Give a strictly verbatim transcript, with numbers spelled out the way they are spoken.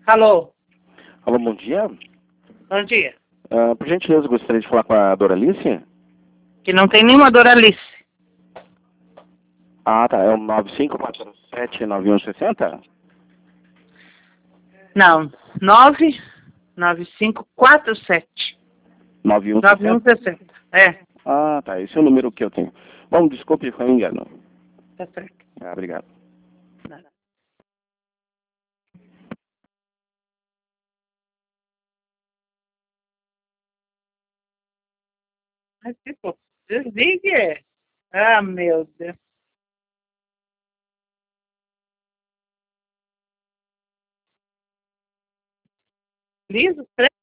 Alô, Alô, bom dia. bom dia. Ah, por gentileza, gostaria de falar com a Doralice? Que não tem nenhuma Doralice. Ah, tá. É o nove cinco quatro sete nove um seis zero? Não, nove nove cinco quatro sete nove um nove um seis zero? sessenta. É, Ah, tá. Esse é o número que eu tenho. Bom, desculpe, foi um engano. tá certo. Ah, obrigado. Nada. Mas tipo, desligue. Ah, meu Deus. Liso,